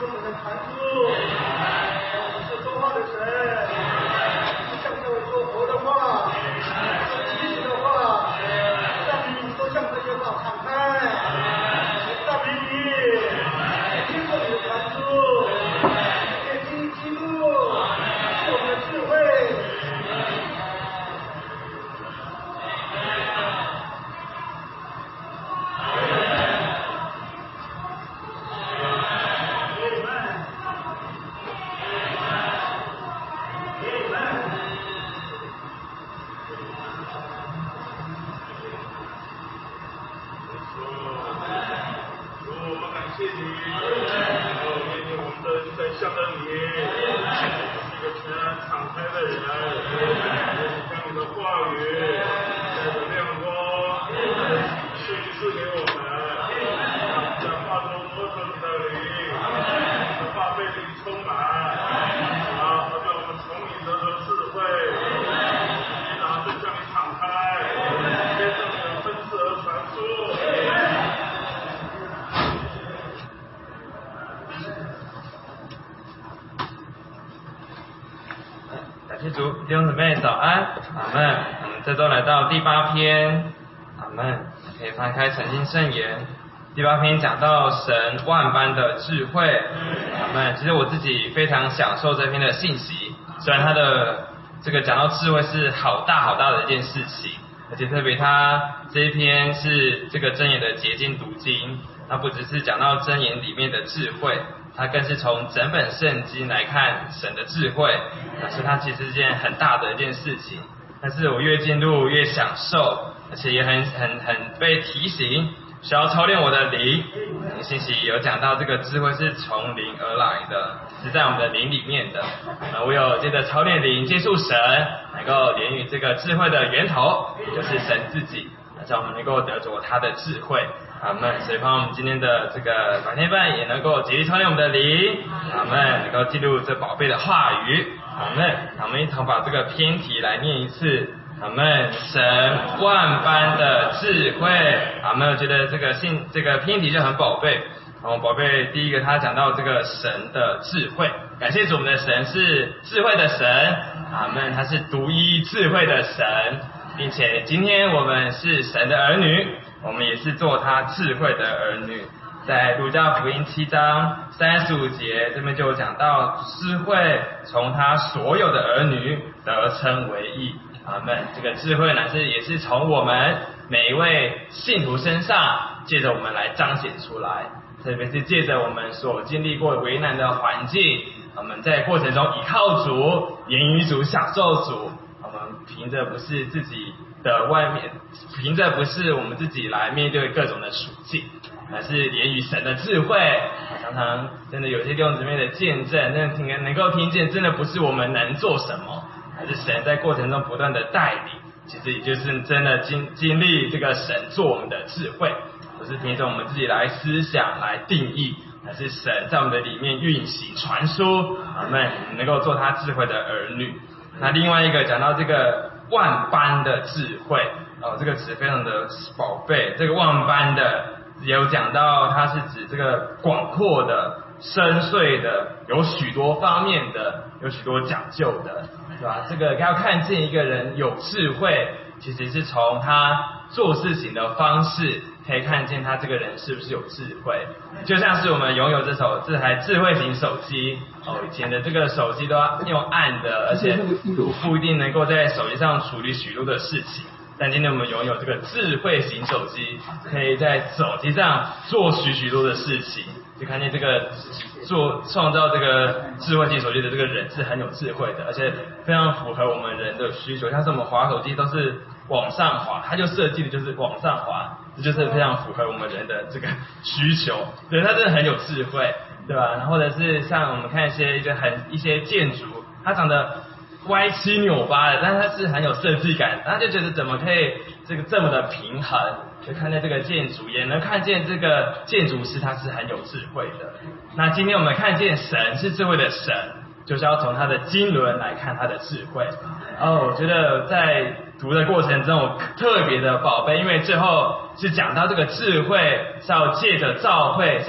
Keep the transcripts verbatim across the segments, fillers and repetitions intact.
我们的传输，我们是说话的神，向着我说活的话，说奇迹的话，让你都向这些话敞开，赞美你，听过你的传输，也听基督是我们的智慧。 弟兄姊妹早安，阿们。我们这周来到第八篇，阿们。可以翻开诚信圣言，第八篇讲到神万般的智慧，阿们。其实我自己非常享受这篇的信息，虽然它的这个讲到智慧是好大好大的一件事情，而且特别它这一篇是这个箴言的结晶读经，它不只是讲到箴言里面的智慧，它更是从整本圣经来看神的智慧，但是它其实是件很大的一件事情。但是我越进入越享受，而且也很很很被提醒，需要操练我的灵。信息有讲到这个智慧是从灵而来的，是在我们的灵里面的。呃，我有接着操练灵，接触神，能够连于这个智慧的源头，就是神自己，让我们能够得着他的智慧。阿们。所以盼望我们今天的这个白天饭也能够竭力操练我们的灵，阿们，能够进入这宝贝的话语，阿们。我们一同把这个篇题来念一次，阿们。神万般的智慧，阿们。我觉得这个信这个篇题就很宝贝。然后宝贝第一个他讲到这个神的智慧，感谢主，我们的神是智慧的神，阿们，他是独一智慧的神，并且今天我们是神的儿女，我们也是做他智慧的儿女。在路加福音七章三十五节这边就讲到，智慧从他所有的儿女得称为义，阿们。这个智慧乃是也是从我们每一位信徒身上借着我们来彰显出来，特别是借着我们所经历过为难的环境，我们在过程中依靠主，言语主，享受主，我们凭着不是自己的外面，凭着不是我们自己来面对各种的处境，而是连于神的智慧。常常真的有些弟兄姊妹的见证，真的听能够听见，真的不是我们能做什么，而是神在过程中不断的带领。其实也就是真的经经历这个神做我们的智慧，不是凭着我们自己来思想来定义，而是神在我们的里面运行传输，阿们，能够做他智慧的儿女。那另外一个讲到这个万般的智慧，哦，这个词非常的宝贝。这个万般的也有讲到，它是指这个广阔的、深邃的，有许多方面的，有许多讲究的，对吧？这个要看见一个人有智慧，其实是从他做事情的方式可以看见他这个人是不是有智慧。就像是我们拥有这手这台智慧型手机，哦，以前的这个手机都要用按的，而且不一定能够在手机上处理许多的事情。但今天我们拥有这个智慧型手机，可以在手机上做许许多的事情，就看见这个做创造这个智慧型手机的这个人是很有智慧的，而且非常符合我们人的需求。像是我们滑手机都是往上滑，它就设计的就是往上滑，这就是非常符合我们人的这个需求。对，它真的很有智慧，对吧？然后或者是像我们看一些一些很一些建筑，它长得歪七扭八的，但是它是很有设计感，他就觉得怎么可以这个这么的平衡，就看见这个建筑，也能看见这个建筑师他是很有智慧的。那今天我们看见神是智慧的神，就是要从他的经纶来看他的智慧。哦，我觉得在读的过程中我特别的宝贝，因为最后是讲到这个智慧是要借着教会，像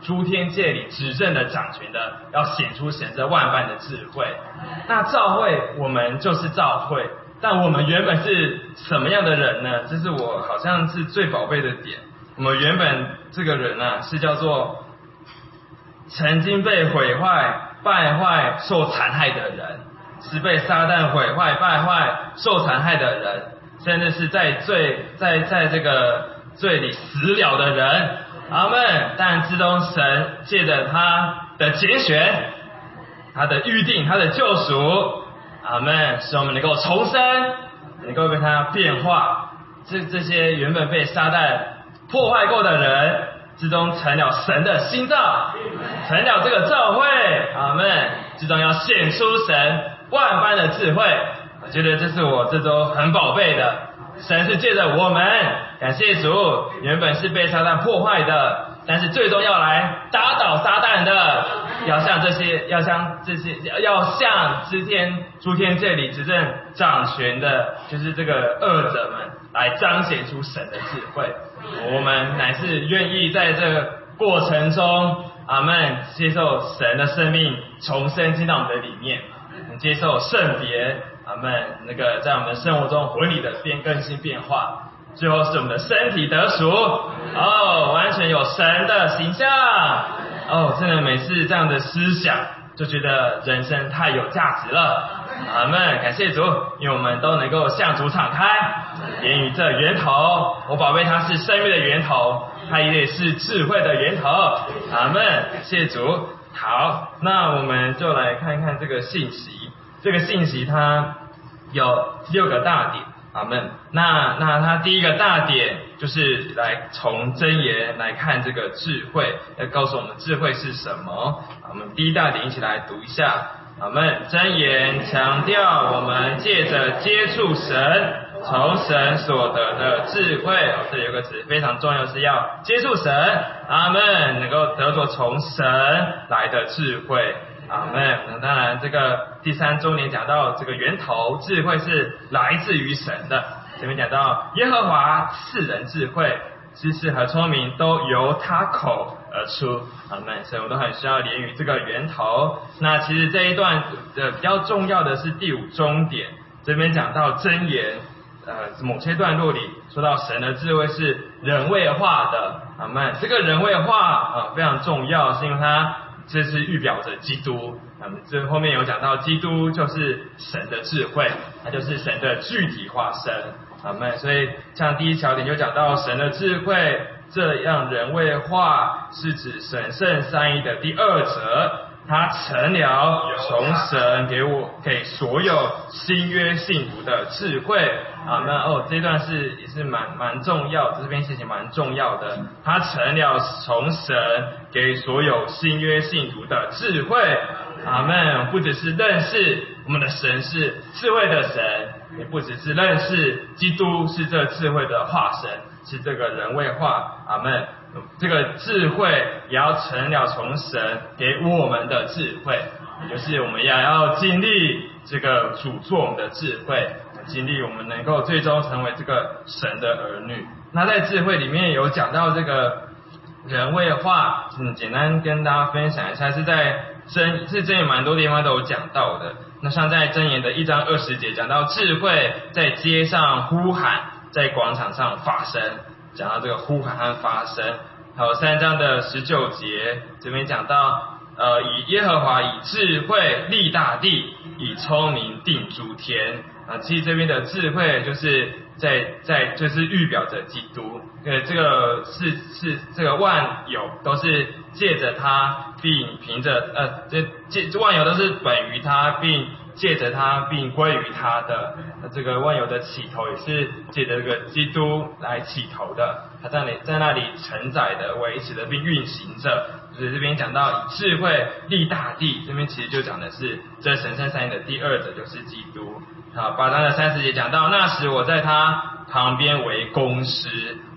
诸天界里执政的掌权的，要显出神这万般的智慧。那召会我们就是召会，但我们原本是什么样的人呢？这是我好像是最宝贝的点。我们原本这个人啊，是叫做曾经被毁坏、败坏、受残害的人，是被撒旦毁坏、败坏、受残害的人，甚至是在罪在在这个罪里死了的人。阿们。但自从神借着他的拣选、他的预定、他的救赎，阿们，使我们能够重生，能够被他变化。这这些原本被撒旦破坏过的人，之中成了神的心脏，成了这个教会，阿们，之中要显出神万般的智慧。我觉得这是我这周很宝贝的，神是借着我们，感谢主，原本是被撒旦破坏的，但是最终要来打倒撒旦的，要向这些要向这些要向诸天诸天界里执政掌权的，就是这个恶者们，来彰显出神的智慧。我们乃是愿意在这个过程中，阿们，接受神的生命重生进到我们的里面，接受圣别，阿们，那个在我们生活中魂理的变更新变化，最后是我们的身体得赎，哦，完全有神的形象，哦，真的每次这样的思想，就觉得人生太有价值了。阿们，感谢主，因为我们都能够向主敞开，言语这源头，我宝贝它是生命的源头，它也是智慧的源头。阿们，感谢主。好，那我们就来看看这个信息。这个信息它有六个大点。阿们。那那它第一个大点就是来从箴言来看这个智慧，要告诉我们智慧是什么。我们第一大点一起来读一下。阿们，箴言强调我们借着接触神，从神所得的智慧，哦，这里有个词非常重要，是要接触神。阿们，能够得着从神来的智慧。阿们。那当然，这个第三周年讲到这个源头，智慧是来自于神的。前面讲到耶和华赐人智慧，知识和聪明都由他口而出。阿们。所以我们都很需要连于这个源头。那其实这一段的比较重要的是第五中点，这边讲到箴言，呃，某些段落里说到神的智慧是人位化的。阿们。这个人位化啊，呃、非常重要，是因为它这是预表着基督。嗯，这后面有讲到基督就是神的智慧，它就是神的具体化身。阿们。所以像第一小点就讲到神的智慧，这样人位化是指神圣三一的第二者，他成了从神给我给所有新约信徒的智慧。啊，那哦，这段是也是蛮蛮重要，这篇事情蛮重要的。他成了从神给所有新约信徒的智慧。阿们。不只是认识我们的神是智慧的神，也不只是认识基督是这智慧的化身，是这个人位化。阿们。这个智慧也要成了从神给我们的智慧，也就是我们也要经历这个主做我们的智慧，经历我们能够最终成为这个神的儿女。那在智慧里面有讲到这个人位化，嗯，简单跟大家分享一下，是在真是真言蛮多地方都有讲到的。那像在箴言的一章二十节讲到智慧在街上呼喊，在广场上发声，讲到这个呼喊和发声。还有三章的十九节这边讲到，呃，以耶和华以智慧立大地，以聪明定诸天。啊，其实这边的智慧就是在在就是预表着基督，呃，这个是是这个万有都是借着他，并凭着呃这借万有都是本于他，并借着他，并归于他的。这个万有的起头也是借着这个基督来起头的，他在那在那里承载的、维持的，并运行着。所以这边讲到以智慧立大地，这边其实就讲的是这神圣三一的第二者就是基督。好，八章的三十节讲到，那时我在他旁边为工师，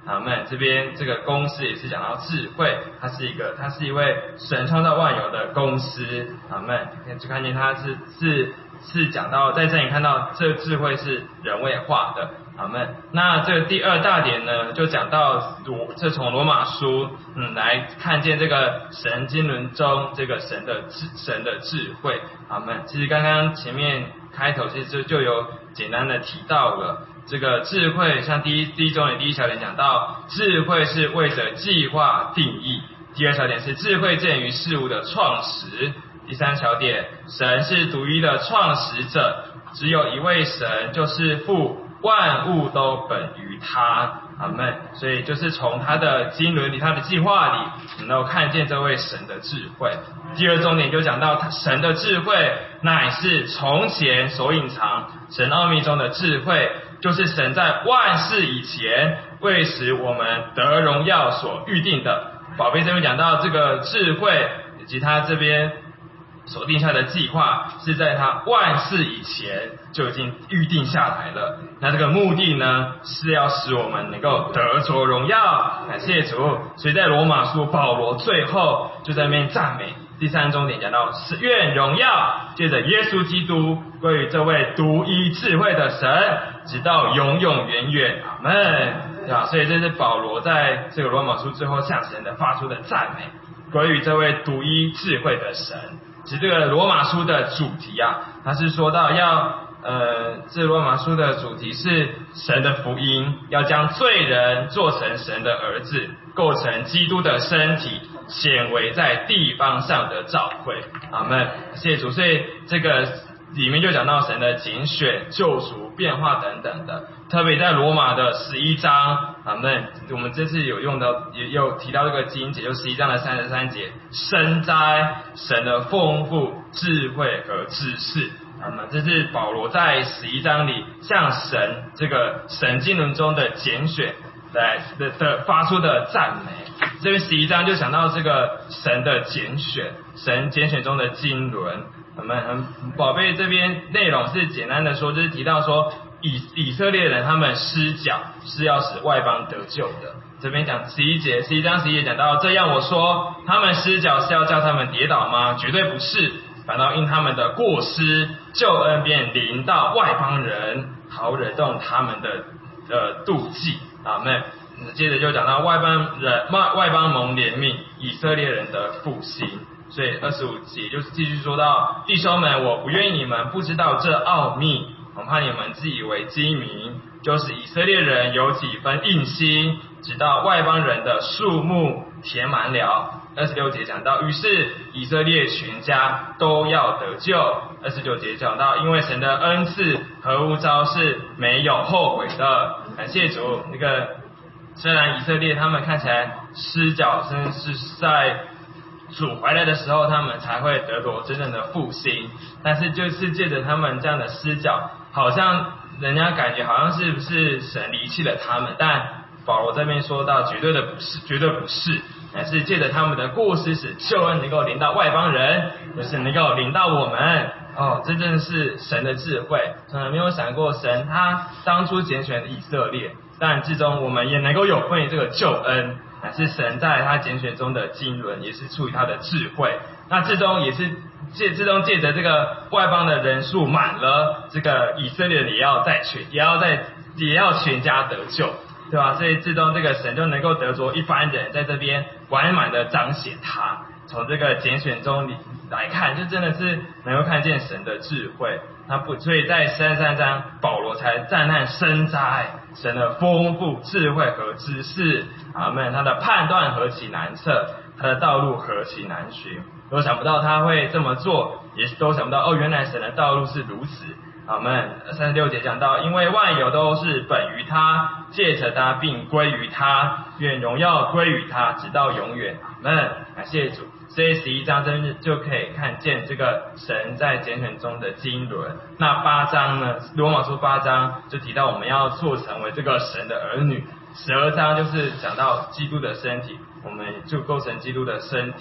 阿们。这边这个公司也是讲到智慧，它是一个，它是一位神创造万有的公司，阿们。就看见它是是是讲到在这里看到这智慧是人为化的，阿们。那这个第二大点呢，就讲到罗，这从罗马书嗯来看见这个神经纶中这个神的智神的智慧，阿们。其实刚刚前面开头其实就就有简单的提到了。这个智慧，像第一第一中的第一小点讲到，智慧是为着计划定义；第二小点是智慧见于事物的创始；第三小点，神是独一的创始者，只有一位神，就是父，万物都本于他。阿们。所以就是从他的经纶里，他的计划里，能够看见这位神的智慧。第二重点就讲到神的智慧乃是从前所隐藏，神奥秘中的智慧，就是神在万事以前为使我们得荣耀所预定的。宝贝这边讲到这个智慧以及他这边所定下的计划，是在他万事以前就已经预定下来了。那这个目的呢，是要使我们能够得着荣耀，感谢主。所以在罗马书，保罗最后就在那边赞美。第三重点讲到是愿荣耀借着耶稣基督归于这位独一智慧的神，直到永永远远，阿们。对吧？所以这是保罗在这个罗马书最后向神的发出的赞美，归于这位独一智慧的神。其实这个罗马书的主题啊，它是说到要呃，这罗马书的主题是神的福音，要将罪人做成神的儿子，构成基督的身体，显为在地方上的教会。阿们。谢谢主。所以这个里面就讲到神的拣选、救赎、变化等等的，特别在罗马的十一章，阿们。我们这次有用到，也有提到这个经节，就十一章的三十三节，深哉神的丰富、智慧和知识。阿们。这是保罗在十一章里向神这个神经纶中的拣选来的的发出的赞美。这边十一章就想到这个神的拣选，神拣选中的经纶。我们宝贝这边内容是简单的说，就是提到说以以色列人他们失脚是要使外邦得救的。这边讲十一节，十一章十一节讲到，这样我说他们失脚是要叫他们跌倒吗？绝对不是，反倒因他们的过失，救恩便临到外邦人，好惹动他们的呃妒忌。阿们。接着就讲到外邦人外外邦蒙怜悯，以色列人的复兴。所以二十五节就是继续说到，弟兄们，我不愿意你们不知道这奥秘，我怕你们自以为精明，就是以色列人有几分硬心，直到外邦人的数目填满了。二十六节讲到，于是以色列全家都要得救。二十九节讲到，因为神的恩赐和呼召是没有后悔的。感谢主。那个虽然以色列他们看起来失脚，甚至是在主回来的时候他们才会得着真正的复兴，但是就是借着他们这样的失脚，好像人家感觉好像是不是神离弃了他们，但保罗这边说到绝对的不是，绝对不是，乃是借着他们的过失使救恩能够临到外邦人，就是能够临到我们。哦，这真的是神的智慧，从来没有想过神他当初拣选以色列，但至终我们也能够有份于这个救恩，乃是神在他拣选中的经纶，也是出于他的智慧。那至终也是借至终借着这个外邦的人数满了，这个以色列也要在全也要在也要全家得救，对吧？所以至终这个神就能够得着一般人在这边完满的彰显他。从这个拣选中里来看，就真的是能够看见神的智慧。他不，所以在三十三章保罗才赞叹深哉神的丰富智慧和知识。阿们。他的判断何其难测，他的道路何其难寻。都想不到他会这么做，也都想不到哦，原来神的道路是如此。阿们。三十六节讲到，因为万有都是本于他，借着他并归于他，愿荣耀归于他，直到永远。阿们。感谢主。所以十一章真的就可以看见这个神在拣选中的经纶。那八章呢，罗马书八章就提到我们要做成为这个神的儿女。十二章就是讲到基督的身体，我们就构成基督的身体。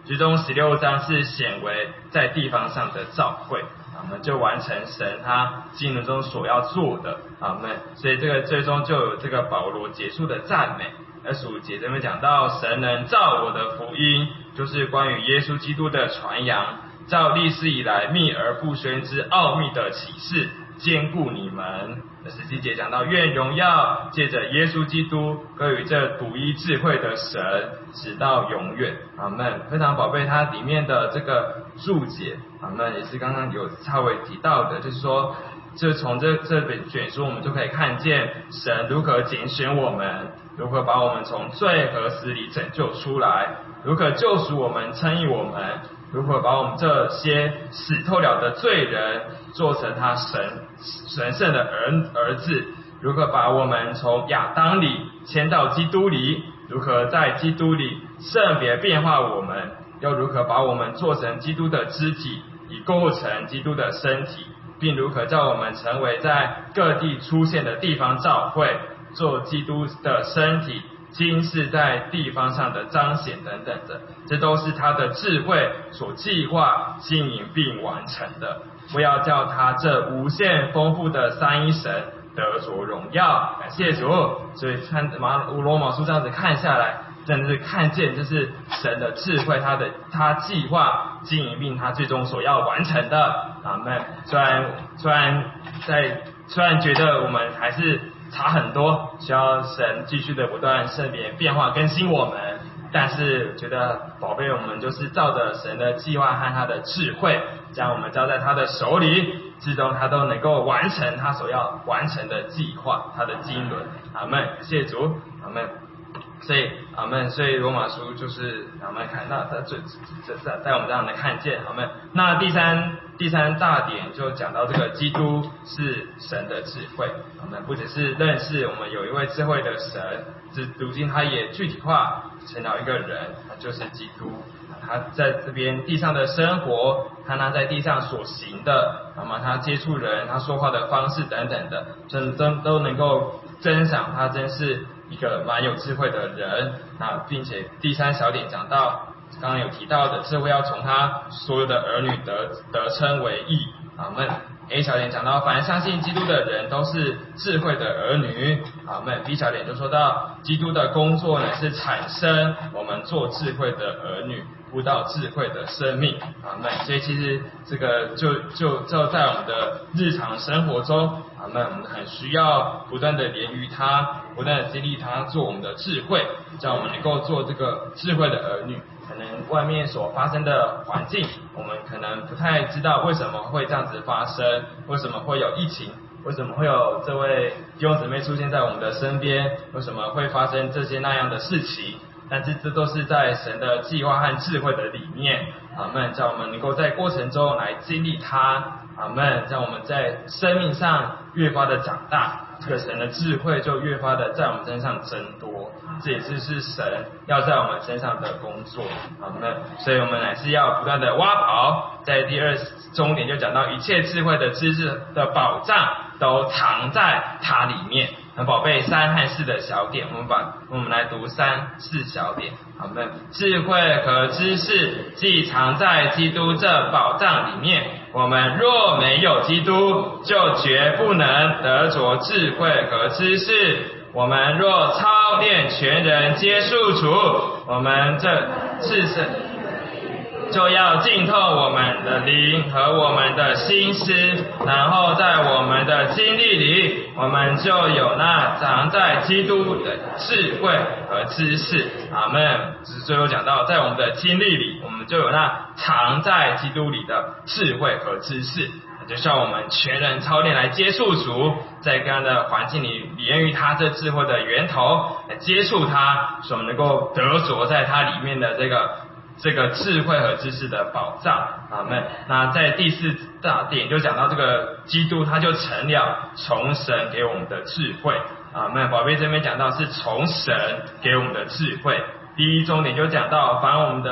其中十六章是显为在地方上的召会，我们就完成神他经纶中所要做的，阿们。所以这个最终就有这个保罗结束的赞美。二十五节这边讲到，神能照我的福音，就是关于耶稣基督的传扬，照历史以来秘而不宣之奥秘的启示，坚固你们。十七节讲到，愿荣耀借着耶稣基督归于这独一智慧的神，直到永远。阿们。非常宝贝，它里面的这个注解，阿们，也是刚刚有稍微提到的，就是说，就从这这本卷书，我们就可以看见神如何拣选我们，如何把我们从罪和死里拯救出来，如何救赎我们，称义我们，如何把我们这些死透了的罪人做成他神神圣的儿儿子，如何把我们从亚当里迁到基督里，如何在基督里圣别变化我们，又如何把我们做成基督的肢体，以构成基督的身体，并如何叫我们成为在各地出现的地方教会，做基督的身体，今世在地方上的彰显等等的，这都是他的智慧所计划、经营并完成的。不要叫他这无限丰富的三一神得着荣耀，感谢主。所以看马罗马书这样子看下来，真的是看见就是神的智慧，他的他计划经营并他最终所要完成的。阿们。虽然虽然在虽然觉得我们还是差很多，需要神继续的不断圣别变化更新我们，但是觉得宝贝，我们就是照着神的计划和他的智慧，将我们交在他的手里，最终他都能够完成他所要完成的计划，他的经纶。阿们，谢谢主。阿们。所以阿们，所以罗马书就是阿们看，那在这在在我们这样的看见，阿们。那第三第三大点就讲到这个基督是神的智慧，阿们。不只是认识我们有一位智慧的神，这如今他也具体化成了一个人，他就是基督。他在这边地上的生活，看他在地上所行的，那么他接触人，他说话的方式等等的，真都都能够珍赏他真是一个蛮有智慧的人。那并且第三小点讲到，刚刚有提到的智慧要从他所有的儿女得得称为义。阿们。A 小点讲到，凡相信基督的人都是智慧的儿女。阿们。B 小点就说到，基督的工作呢是产生我们做智慧的儿女，悟到智慧的生命。阿们。所以其实这个就就就在我们的日常生活中，阿们，我们很需要不断的连于他，不断的激励他做我们的智慧，让我们能够做这个智慧的儿女。可能外面所发生的环境，我们可能不太知道为什么会这样子发生，为什么会有疫情，为什么会有这位弟兄姊妹出现在我们的身边，为什么会发生这些那样的事情，但是这都是在神的计划和智慧的里面。阿们。让我们能够在过程中来经历他。阿们。让我们在生命上越发的长大，这个神的智慧就越发的在我们身上增多，这也是是神要在我们身上的工作。阿们。所以我们还是要不断的挖宝。在第二终点就讲到，一切智慧的知识的宝藏都藏在它里面。那宝贝，三和四的小点，我们把我们来读三四小点。好，我们智慧和知识既藏在基督这宝藏里面，我们若没有基督，就绝不能得着智慧和知识。我们若操练全人皆属主，我们这赤身就要浸透我们的灵和我们的心思，然后在我们的经历里，我们就有那藏在基督的智慧和知识。阿们。最后讲到，在我们的经历里，我们就有那藏在基督里的智慧和知识。就像我们全人操练来接触主，在各样的环境里连于他这智慧的源头，来接触他，使我们能够得着在他里面的这个这个智慧和知识的宝藏。阿们。那在第四大点就讲到这个基督，他就成了从神给我们的智慧。阿们。宝贝这边讲到是从神给我们的智慧。第一重点就讲到，凡我们的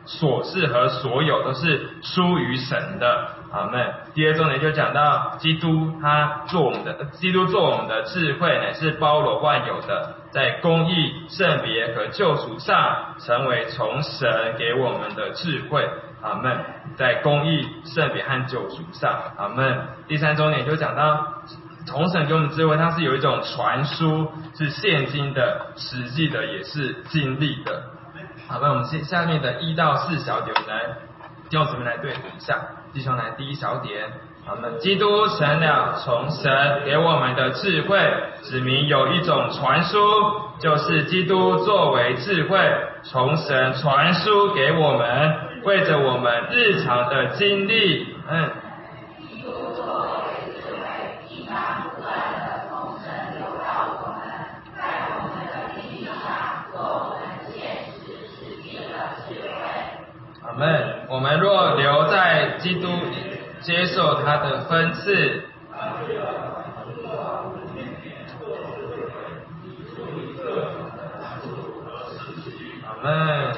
所事和所有都是出于神的。阿们。第二重点就讲到基督他做我们的，基督做我们的智慧乃是包罗万有的，在公义、圣别和救赎上成为从神给我们的智慧。阿们。在公义、圣别和救赎上。阿们。第三重点就讲到从神给我们智慧，它是有一种传输，是现今的、实际的，也是经历的。好，那我们下面的一到四小点，我们来弟兄姊妹来对读一下。弟兄来第一小点，我们基督成了从神给我们的智慧，指明有一种传输，就是基督作为智慧从神传输给我们，为着我们日常的经历，嗯。阿们。我们若留在基督里，接受他的分赐，阿们。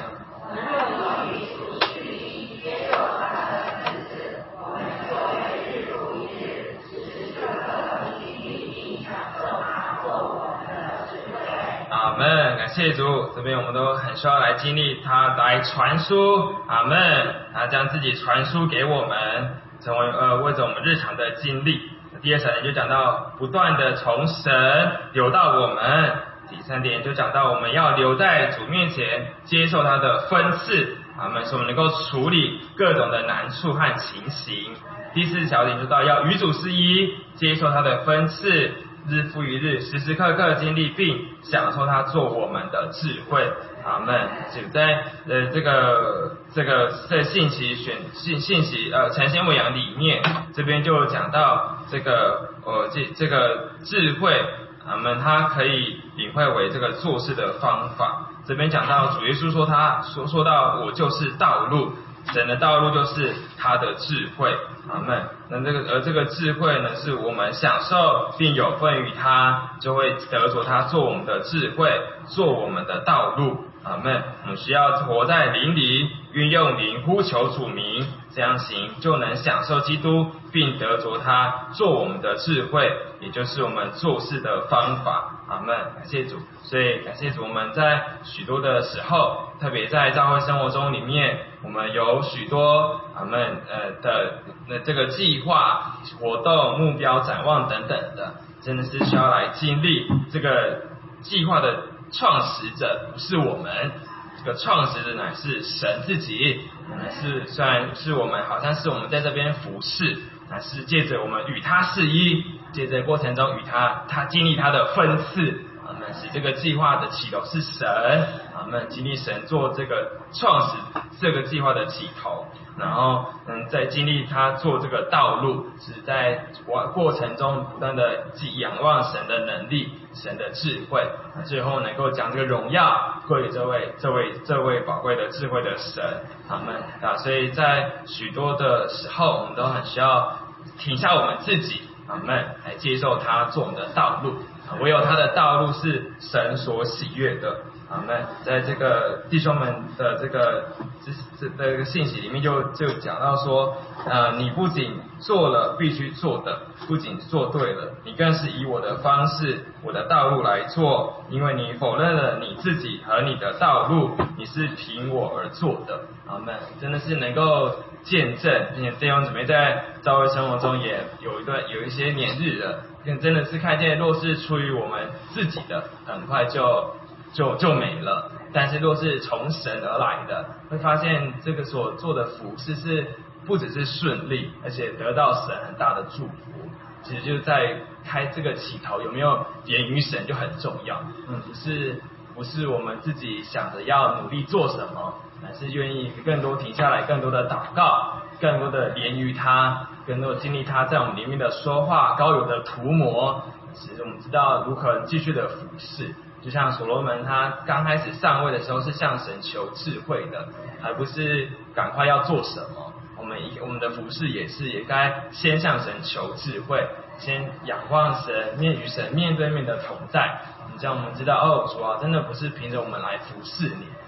阿们，感谢主，这边我们都很需要来经历他来传输，阿们，他将自己传输给我们，成为呃为着我们日常的经历。第二小点就讲到不断的从神流到我们，第三点就讲到我们要留在主面前，接受他的分赐，阿们，使我们能够处理各种的难处和情形。第四小点就到要与主是一，接受他的分赐，日复一日，时时刻刻经历并享受他做我们的智慧。阿们。就在呃这个这个在信息选信信息呃呈现喂养里面，这边就讲到这个呃这这个智慧，阿们，它可以领会为这个做事的方法。这边讲到主耶稣说他说说到我就是道路，神的道路就是他的智慧。阿们。那这个而这个智慧呢，是我们享受并有份于他，就会得着他做我们的智慧，做我们的道路。阿们。我们需要活在灵里，运用灵呼求主名，这样行就能享受基督，并得着他做我们的智慧，也就是我们做事的方法。阿们。感谢主。所以感谢主，我们在许多的时候，特别在教会生活中里面，我们有许多阿们呃的的这个计划、活动、目标、展望等等的，真的是需要来经历这个计划的创始者不是我们，这个创始者乃是神自己，乃是虽然是我们好像是我们在这边服侍，乃是借着我们与他是一，借着过程中与他他经历他的分赐。阿们，使这个计划的起头是神，阿们，经历神做这个创始这个计划的起头，然后嗯，在经历他做这个道路，是在过程中不断的仰望神的能力、神的智慧，最后能够将这个荣耀归给这位、这位、这位宝贵的智慧的神，阿们啊！所以在许多的时候，我们都很需要停下我们自己，阿们，来接受他做我们的道路。唯有他的道路是神所喜悦的。阿们。在这个弟兄们的这个这这这个信息里面就就讲到说，呃，你不仅做了必须做的，不仅做对了，你更是以我的方式、我的道路来做，因为你否认了你自己和你的道路，你是凭我而做的。阿们。真的是能够见证，并且弟兄姊妹在教会生活中也有一段有一些年日了，真的是看见，若是出于我们自己的，很快就就就没了。但是若是从神而来的，会发现这个所做的服事是不只是顺利，而且得到神很大的祝福。其实就是在开这个起头有没有连于神就很重要。嗯，不是不是我们自己想着要努力做什么，乃是愿意更多停下来，更多的祷告，更多的连于他，更多的经历他在我们里面的说话，高有的涂抹，使我们知道如何继续的服侍。就像所罗门他刚开始上位的时候是向神求智慧的，而不是赶快要做什么。我们我们的服侍也是也该先向神求智慧，先仰望神，面与神面对面的同在。这样我们知道哦，主啊，真的不是凭着我们来服侍你，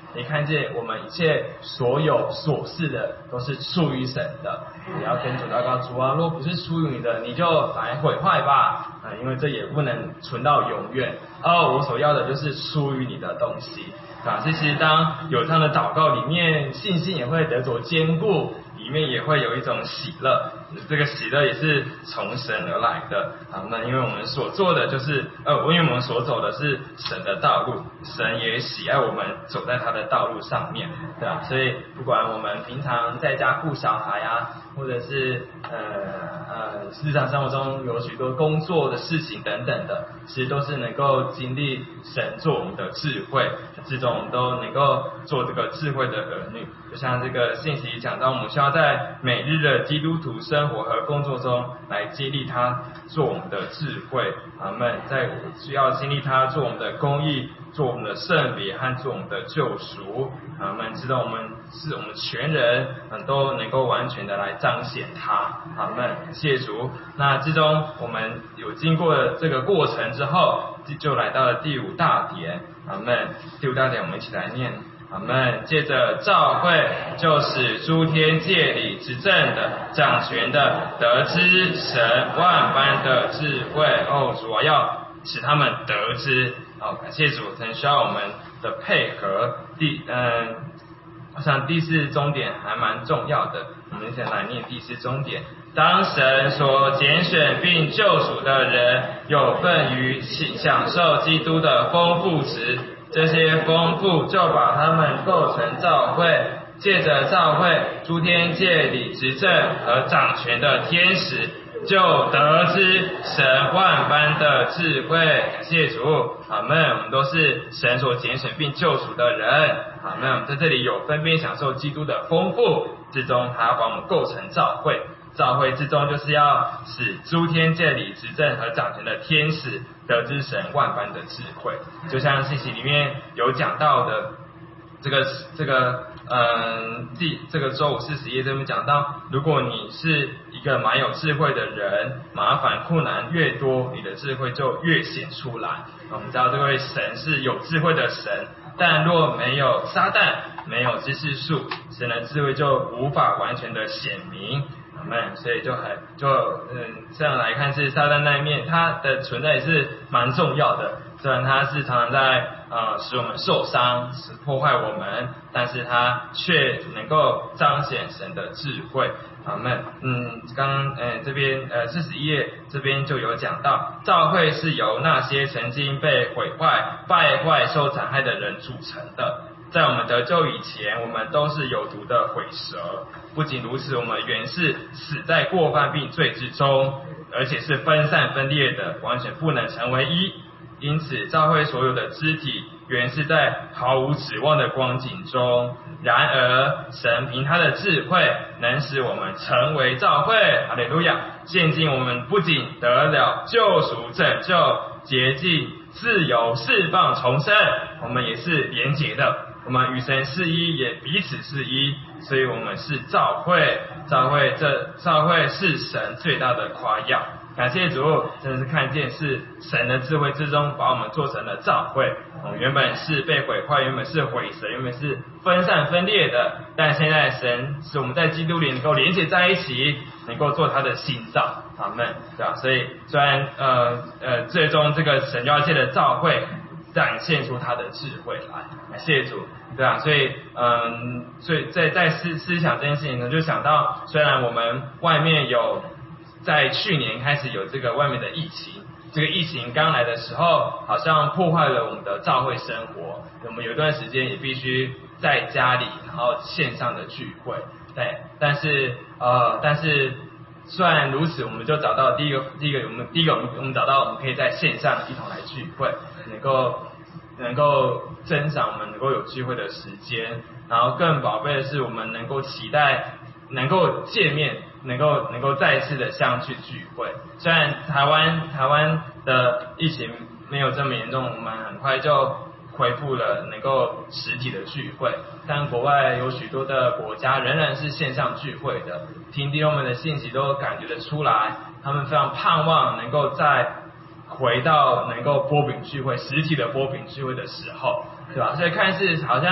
你看见我们一切所有所事的都是出于神的。也要跟主祷告，主啊，若不是出于你的，你就来毁坏吧，啊，因为这也不能存到永远。哦，我所要的就是出于你的东西。啊，其实当有这样的祷告里面，信心也会得着坚固，里面也会有一种喜乐，这个喜乐也是从神而来的。啊，那因为我们所做的就是呃，因为我们所走的是神的道路，神也喜爱我们走在他的道路上面，对吧？所以不管我们平常在家顾小孩啊，或者是呃呃日常生活中有许多工作的事情等等的，其实都是能够经历神做我们的智慧之中，我们都能够做这个智慧的儿女。就像这个信息讲到，我们需要在每日的基督徒生活和工作中来激励他做我们的智慧，阿们，在需要经历他做我们的公义，做我们的圣别和做我们的救赎，阿们，知道我们是我们全人都能够完全的来彰显他，阿们，谢主。那之中我们有经过这个过程之后，就来到了第五大点，阿们，第五大点我们一起来念。阿们，借着召会，就使诸天界里执政的、掌权的得知神万般的智慧。哦，主啊，要使他们得知。哦，感谢主，很需要我们的配合。第嗯，我想第四终点还蛮重要的，我们先来念第四终点。当神所拣选并救赎的人有份于享受基督的丰富时，这些丰富就把他们构成召会，借着召会，诸天界里执政和掌权的天使就得知神万般的智慧。感谢主，阿们。我们都是神所拣选并救赎的人，阿们。我们在这里有分别享受基督的丰富之中，还要把我们构成召会。召会之中，就是要使诸天界里执政和掌权的天使得知神万般的智慧。就像信息里面有讲到的，这个这个嗯，第这个周五四十页这边讲到，如果你是一个蛮有智慧的人，麻烦困难越多，你的智慧就越显出来。我们知道这位神是有智慧的神，但若没有撒旦，没有知识树，神的智慧就无法完全的显明。阿们，所以就很就嗯这样来看，是撒旦那一面，它的存在也是蛮重要的。虽然它是常常在呃使我们受伤，使破坏我们，但是它却能够彰显神的智慧。阿们，嗯，刚刚呃这边呃四十一页这边就有讲到，召会是由那些曾经被毁坏、败坏、受残害的人组成的。在我们得救以前，我们都是有毒的毁蛇。不仅如此，我们原是死在过犯并罪之中，而且是分散分裂的，完全不能成为一。因此，召会所有的肢体原是在毫无指望的光景中。然而，神凭他的智慧，能使我们成为召会。哈利路亚！现今我们不仅得了救赎、拯救、洁净、自由、释放、重生，我们也是连结的。我们与神是一，也彼此是一，所以我们是召会。召会这召会是神最大的夸耀。感谢主，真的是看见是神的智慧之中，把我们做成了召会。我们原本是被毁坏，原本是毁神，原本是分散分裂的，但现在神使我们在基督里能够连结在一起，能够做他的心脏。阿们，对吧？所以虽然呃呃，最终这个神要借的召会展现出他的智慧来，感谢主，对啊，所以嗯，所以在在思思想这件事情呢，就想到，虽然我们外面有在去年开始有这个外面的疫情，这个疫情刚来的时候，好像破坏了我们的教会生活，我们有一段时间也必须在家里，然后线上的聚会，对，但是呃，但是虽然如此，我们就找到第一个，第一个我们第一个我们我们找到我们可以在线上一同来聚会，能够能够增长我们能够有聚会的时间，然后更宝贝的是我们能够期待能够见面，能够能够再一次的相聚聚会。虽然台湾台湾的疫情没有这么严重，我们很快就恢复了能够实体的聚会，但国外有许多的国家仍然是线上聚会的。听弟兄们的信息都感觉得出来，他们非常盼望能够再回到能够波饼聚会、实体的波饼聚会的时候，对吧？所以看似好像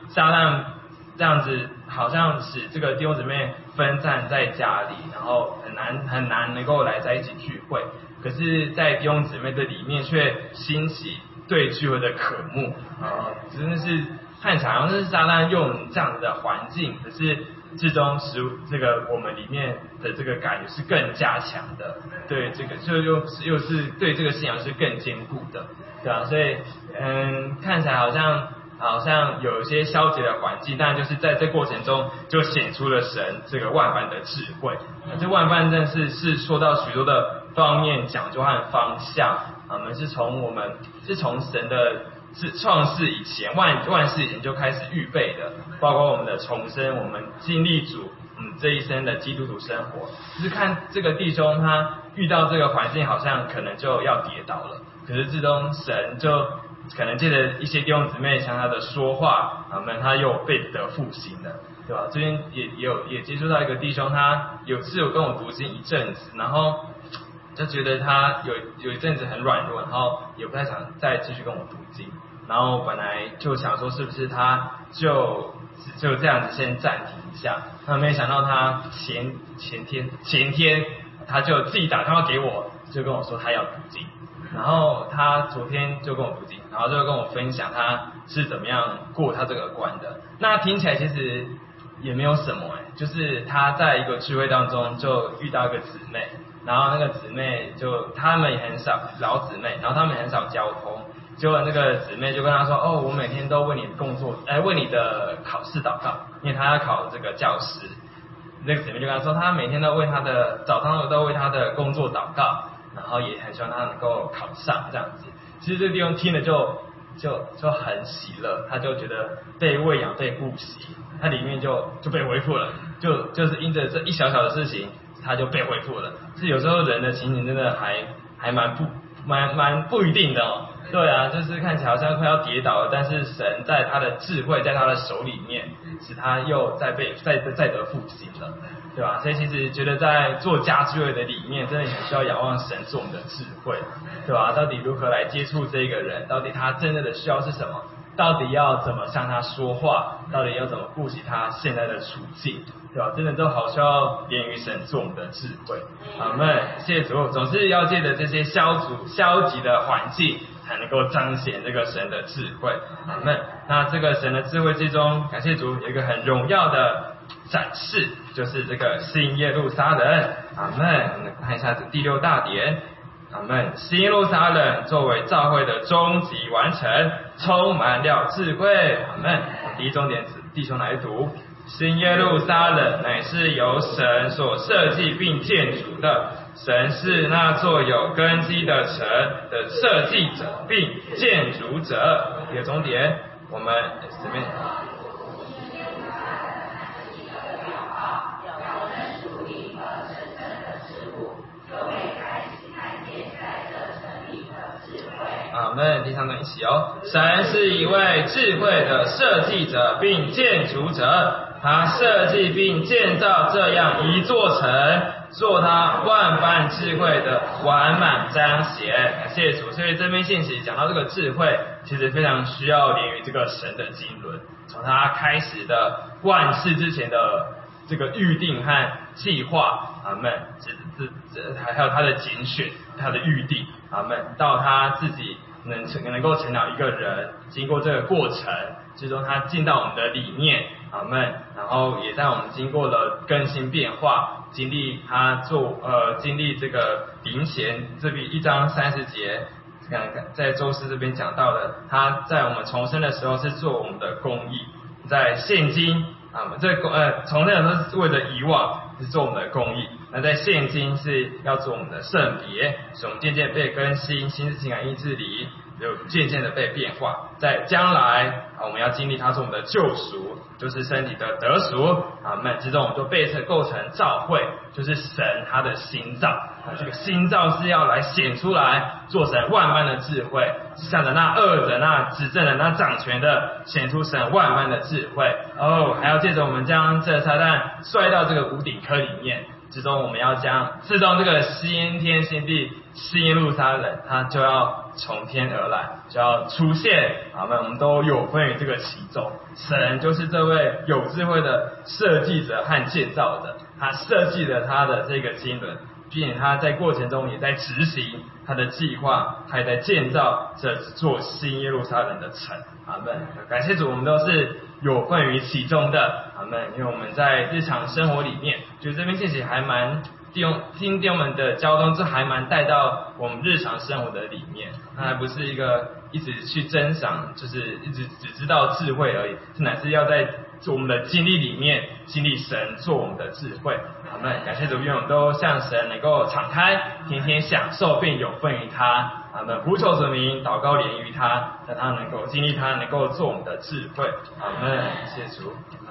撒旦这样子好像使这个弟兄姊妹分散在家里，然后很难很难能够来在一起聚会。可是，在弟兄姊妹的里面却兴起对聚会的渴慕啊，真的是看起来好像是撒旦用这样的环境，可是最终使这个我们里面的这个感觉是更加强的，对这个就又是又是对这个信仰是更坚固的，对啊，所以嗯，看起来好像好像有一些消极的环境，但就是在这过程中就显出了神这个万般的智慧。这万般真是是说到许多的方面讲究和方向，我们是从我们是从神的是创世以前万万事以前就开始预备的，包括我们的重生，我们经历主嗯这一生的基督徒生活。就是看这个弟兄他遇到这个环境好像可能就要跌倒了，可是最终神就可能借着一些弟兄姊妹向他的说话，啊们他又被得复兴了，对吧？最近也也有也接触到一个弟兄，他有次有跟我读经一阵子，然后就觉得他有有一阵子很软弱，然后也不太想再继续跟我读经，然后本来就想说是不是他就就这样子先暂停一下，那没想到他前前天前天他就自己打电话给我，就跟我说他要读经。然后他昨天就跟我读经，然后就跟我分享他是怎么样过他这个关的。那听起来其实也没有什么哎，就是他在一个聚会当中就遇到一个姊妹，然后那个姊妹就他们也很少老姊妹，然后他们很少交通，结果那个姊妹就跟他说，哦，我每天都为你的工作，哎，为你的考试祷告，因为他要考这个教师。那个姊妹就跟他说，他每天都为他的早上都为他的工作祷告。然后也很希望他能够考上这样子。其实这个地方听了就就就很喜乐，他就觉得被喂养被顾惜，他里面就就被恢复了，就就是因着这一小小的事情他就被恢复了。是有时候人的情形真的还还蛮不蛮蛮不一定的哦。对啊，就是看起来好像快要跌倒了，但是神在他的智慧在他的手里面，使他又再被再再得复兴了，对吧？所以其实觉得在做家聚会的里面，真的很需要仰望神是我们的智慧，对吧？到底如何来接触这个人？到底他真正的需要是什么？到底要怎么向他说话？到底要怎么顾及他现在的处境？对吧？真的都好需要连于神做我们的智慧。阿们，谢谢主，总是要借着这些消除消极的环境，才能够彰显这个神的智慧。阿们。那这个神的智慧之中，感谢主有一个很荣耀的展示，就是这个新耶路撒冷。阿们。我们看一下这第六大点。阿们。新耶路撒冷作为教会的终极完成，充满了智慧。阿们。第一重点，弟兄来读。新耶路撒冷乃是由神所设计并建筑的，神是那座有根基的城的设计者并建筑者。第二重点，我们这边阿们。第三段一起哦。神是一位智慧的设计者并建筑者，他设计并建造这样一座城，做他万般智慧的完满彰显。感谢主。所以这边信息讲到这个智慧，其实非常需要连于这个神的经纶，从他开始的万事之前的这个预定和计划，阿们，这这这还有他的拣选，他的预定，阿们，到他自己能成能够成了一个人，经过这个过程，最终他进到我们的里面，阿们，然后也在我们经过了更新变化，经历他做呃经历这个灵贤这边一章三十节，在周四这边讲到的，他在我们重生的时候是做我们的公义，在现今啊这呃重生的时候是为了遗忘，是做我们的公义。那在现今是要做我们的圣别，使我们渐渐被更新，心思情感意志里有渐渐的被变化。在将来啊，我们要经历他是我们的救赎，就是身体的得赎。阿们。之中我们都被这构成召会，就是神他的新造。啊，这个新造是要来显出来，做神万般的智慧，向着那恶者、那执政的、那掌权的，显出神万般的智慧。哦，还要借着我们将这撒旦摔到这个无顶坑里面， 之中我们要将自从这个新天新地新耶路撒冷，它就要从天而来，就要出现，阿们，我们都有份于这个其中。神就是这位有智慧的设计者和建造者，他设计了他的这个经纶，并且他在过程中也在执行他的计划，还在建造这座新耶路撒冷的城。阿们，感谢主，我们都是有份于其中的。阿们，因为我们在日常生活里面，觉得这边信息还蛮弟兄听弟兄们的交通，这还蛮带到我们日常生活的里面。那还不是一个一直去珍赏，就是一直只知道智慧而已，这乃是要在我们的经历里面经历神做我们的智慧。阿们，感谢主，愿我们都向神能够敞开，天天享受并有份于他。阿们，呼求主名，祷告连于他，让他能够经历他，能够做我们的智慧。阿们，谢谢主。